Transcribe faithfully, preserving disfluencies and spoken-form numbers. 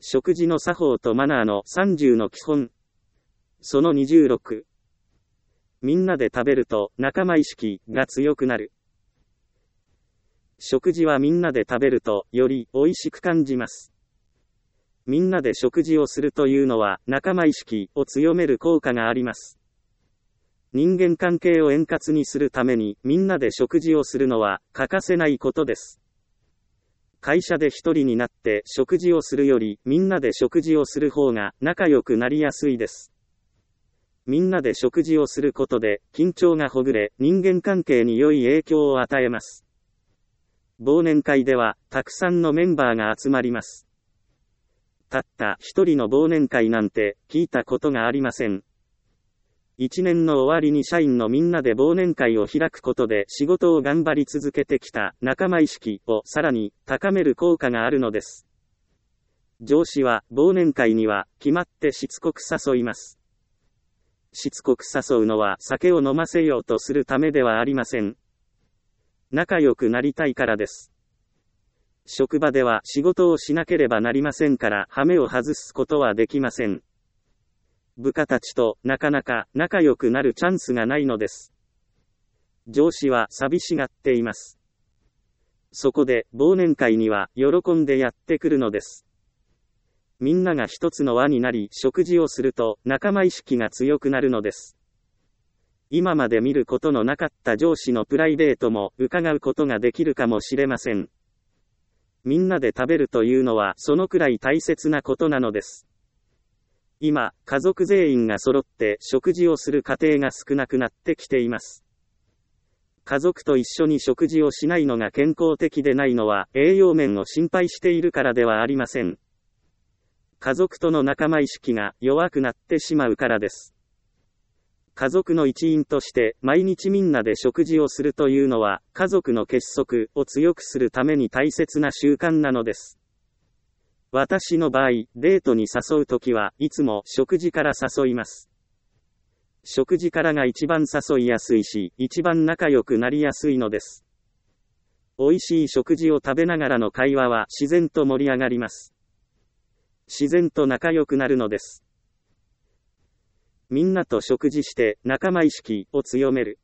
食事の作法とマナーのさんじゅうの基本。そのにじゅうろく。みんなで食べると仲間意識が強くなる。食事はみんなで食べるとより美味しく感じます。みんなで食事をするというのは仲間意識を強める効果があります。人間関係を円滑にするためにみんなで食事をするのは欠かせないことです。会社で一人になって食事をするよりみんなで食事をする方が仲良くなりやすいです。みんなで食事をすることで緊張がほぐれ人間関係に良い影響を与えます。忘年会ではたくさんのメンバーが集まります。たった一人の忘年会なんて聞いたことがありません。一年の終わりに社員のみんなで忘年会を開くことで仕事を頑張り続けてきた仲間意識をさらに高める効果があるのです。上司は忘年会には決まってしつこく誘います。しつこく誘うのは酒を飲ませようとするためではありません。仲良くなりたいからです。職場では仕事をしなければなりませんから羽目を外すことはできません。部下たちとなかなか仲良くなるチャンスがないのです。上司は寂しがっています。そこで忘年会には喜んでやってくるのです。みんなが一つの輪になり食事をすると仲間意識が強くなるのです。今まで見ることのなかった上司のプライベートも伺うことができるかもしれません。みんなで食べるというのはそのくらい大切なことなのです。今、家族全員が揃って食事をする家庭が少なくなってきています。家族と一緒に食事をしないのが健康的でないのは栄養面を心配しているからではありません。家族との仲間意識が弱くなってしまうからです。家族の一員として毎日みんなで食事をするというのは家族の結束を強くするために大切な習慣なのです。私の場合、デートに誘うときはいつも食事から誘います。食事からが一番誘いやすいし、一番仲良くなりやすいのです。美味しい食事を食べながらの会話は自然と盛り上がります。自然と仲良くなるのです。みんなと食事して仲間意識を強める。